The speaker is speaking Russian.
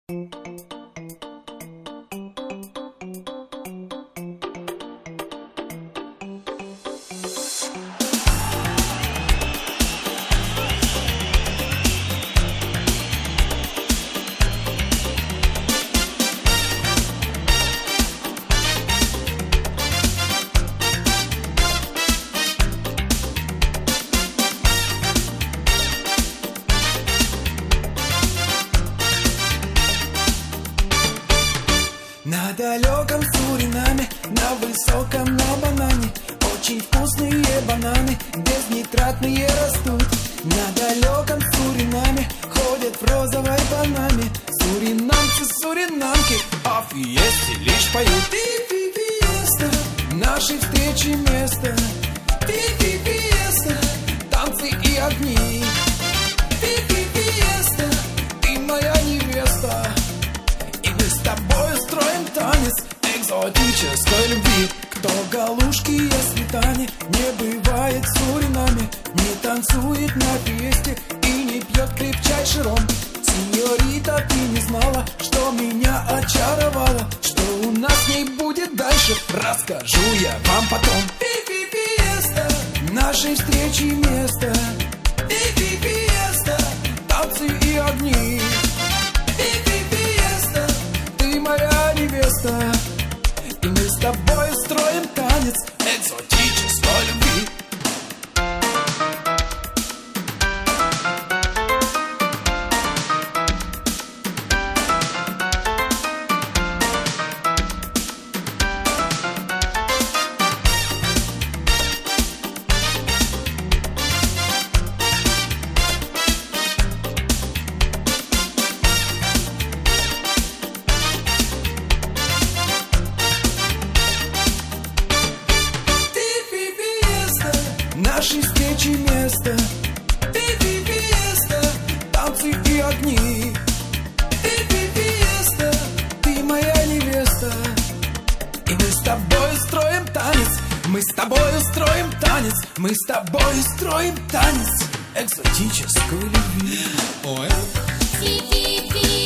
На далеком Суринаме, на высоком на банане очень вкусные бананы, безнитратные растут. На далеком Суринаме ходят в розовой панаме суринамцы, суринамки, о фиесте лишь поют. Фи-фи-фиеста, нашей встречи место. Фи-фи-фиеста, танцы и огни. Фи-фи-фиеста, ты моя невеста. И мы с тобой строим танец экзотической любви. Кто галушки если сметане не бывает в Суринаме, не танцует на фиесте и не пьет крепчайший ром. Сеньорита, ты не знала, что меня очаровало, что у нас с ней будет дальше, расскажу я вам потом. Фи-фи-фиеста, нашей встречи место. Фи-фи-фиеста, танцы и огни. Фи-фи-фиеста, ты моя невеста. И мы с тобой строим танец экзотической любви. Нашей встречи место. Фи-фи-фиеста, танцы и огни. Фи-фи-фиеста, ты моя невеста. И мы с тобой строим танец. Мы с тобой строим танец. Мы с тобой строим танец экзотической любви. Ой. Фи-фи-фи.